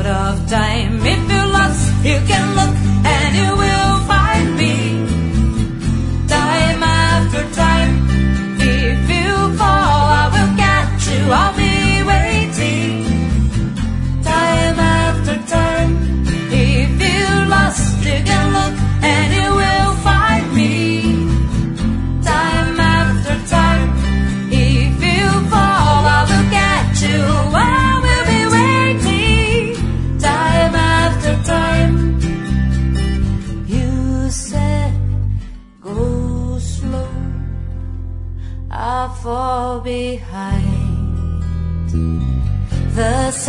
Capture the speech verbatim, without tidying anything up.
out of time. If you're lost, you can look and you will find me. Time after time. If you fall, I will catch you. I'll be waiting. Time after time. If you're lost, you can look and you will find me. Time after time. If you fall, I will catch you. I will be waiting. Time after time. You said go slow, I fall behind. The